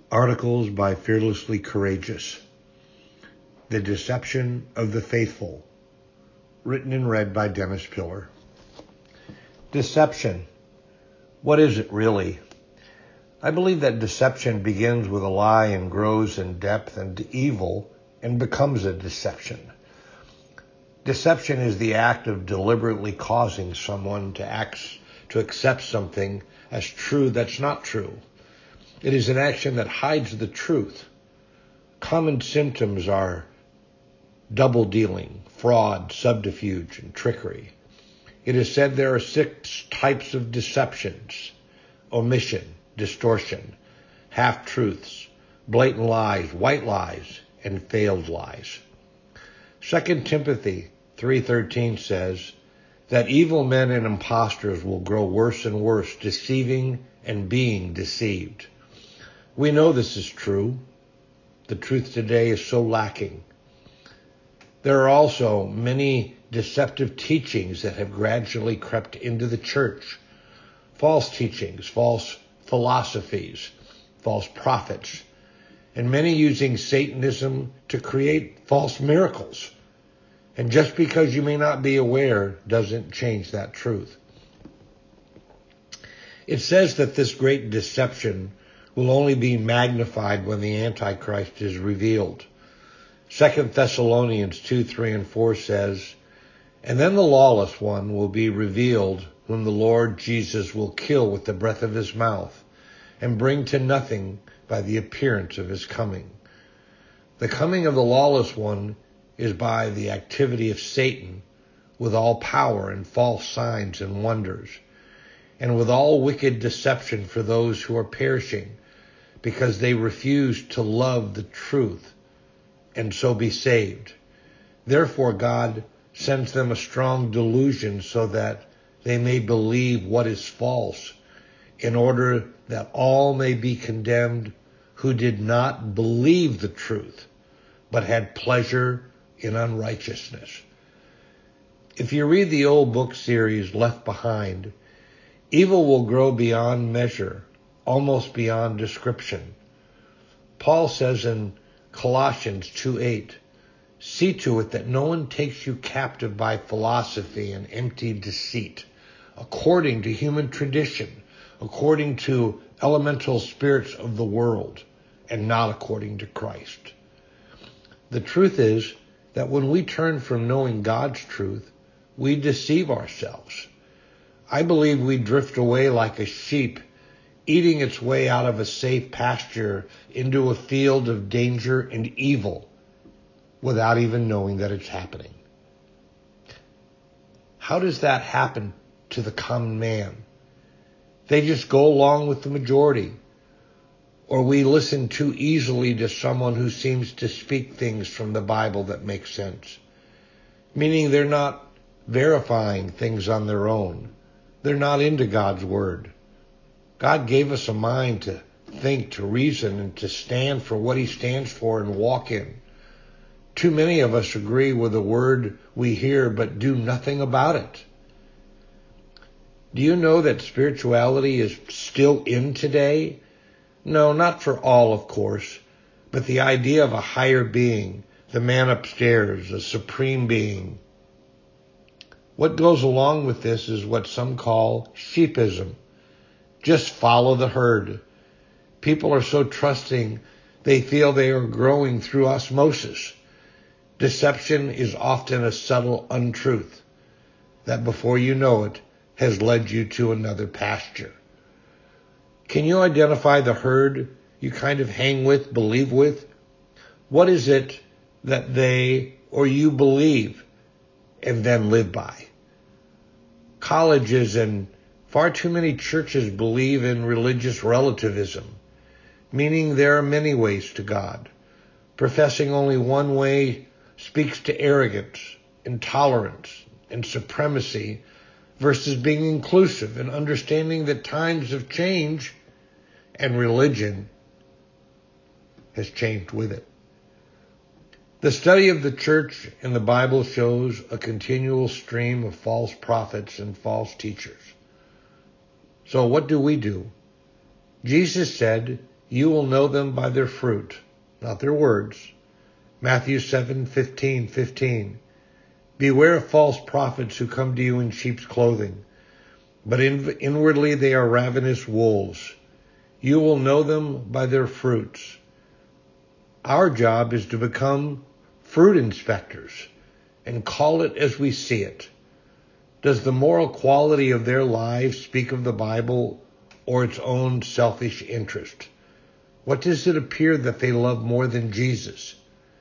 Articles by Fearlessly Courageous. The Deception of the Faithful. Written and read by Dennis Pillar. Deception. What is it really? I believe that deception begins with a lie and grows in depth and evil and becomes a deception. Deception is the act of deliberately causing someone to accept something as true that's not true. It is an action that hides the truth. Common symptoms are double dealing, fraud, subterfuge, and trickery. It is said there are 6 types of deceptions: omission, distortion, half-truths, blatant lies, white lies, and failed lies. 2 Timothy 3:13 says that evil men and impostors will grow worse and worse, deceiving and being deceived. We know this is true. The truth today is so lacking. There are also many deceptive teachings that have gradually crept into the church. False teachings, false philosophies, false prophets, and many using Satanism to create false miracles. And just because you may not be aware doesn't change that truth. It says that this great deception will only be magnified when the Antichrist is revealed. 2 Thessalonians 2:3 and 4 says, "And then the lawless one will be revealed, whom the Lord Jesus will kill with the breath of his mouth, and bring to nothing by the appearance of his coming." The coming of the lawless one is by the activity of Satan, with all power and false signs and wonders, and with all wicked deception for those who are perishing, because they refuse to love the truth and so be saved. Therefore God sends them a strong delusion so that they may believe what is false, in order that all may be condemned who did not believe the truth, but had pleasure in unrighteousness. If you read the old book series Left Behind, evil will grow beyond measure, almost beyond description. Paul says in Colossians 2:8, "See to it that no one takes you captive by philosophy and empty deceit, according to human tradition, according to elemental spirits of the world, and not according to Christ." The truth is that when we turn from knowing God's truth, we deceive ourselves. I believe we drift away like a sheep eating its way out of a safe pasture into a field of danger and evil without even knowing that it's happening. How does that happen to the common man? They just go along with the majority, or we listen too easily to someone who seems to speak things from the Bible that make sense, meaning they're not verifying things on their own. They're not into God's word. God gave us a mind to think, to reason, and to stand for what he stands for and walk in. Too many of us agree with the word we hear but do nothing about it. Do you know that spirituality is still in today? No, not for all, of course, but the idea of a higher being, the man upstairs, a supreme being. What goes along with this is what some call sheepism. Just follow the herd. People are so trusting, they feel they are growing through osmosis. Deception is often a subtle untruth that before you know it has led you to another pasture. Can you identify the herd you kind of hang with, believe with? What is it that they or you believe and then live by? Colleges and far too many churches believe in religious relativism, meaning there are many ways to God. Professing only one way speaks to arrogance, intolerance, and supremacy versus being inclusive and understanding that times have changed and religion has changed with it. The study of the church and the Bible shows a continual stream of false prophets and false teachers. So what do? Jesus said, You will know them by their fruit, not their words. Matthew 7:15. Beware of false prophets who come to you in sheep's clothing, but inwardly they are ravenous wolves. You will know them by their fruits. Our job is to become fruit inspectors and call it as we see it. Does the moral quality of their lives speak of the Bible or its own selfish interest? What does it appear that they love more than Jesus?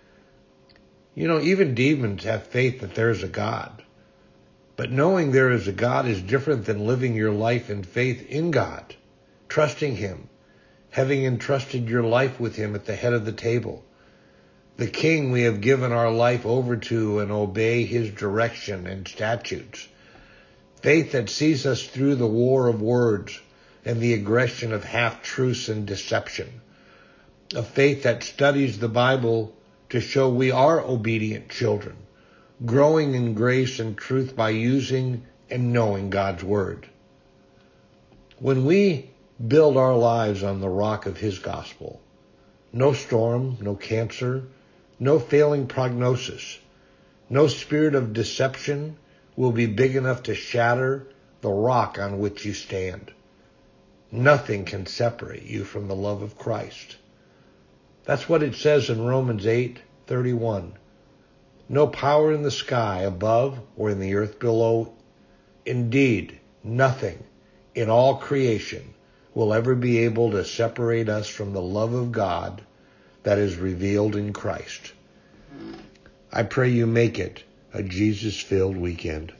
Even demons have faith that there is a God. But knowing there is a God is different than living your life in faith in God, trusting Him, having entrusted your life with Him at the head of the table. The King we have given our life over to and obey His direction and statutes. Faith that sees us through the war of words and the aggression of half-truths and deception. A faith that studies the Bible to show we are obedient children, growing in grace and truth by using and knowing God's Word. When we build our lives on the rock of His gospel, no storm, no cancer, no failing prognosis, no spirit of deception will be big enough to shatter the rock on which you stand. Nothing can separate you from the love of Christ. That's what it says in Romans 8:31. No power in the sky above or in the earth below. Indeed, nothing in all creation will ever be able to separate us from the love of God that is revealed in Christ. I pray you make it a Jesus-filled weekend.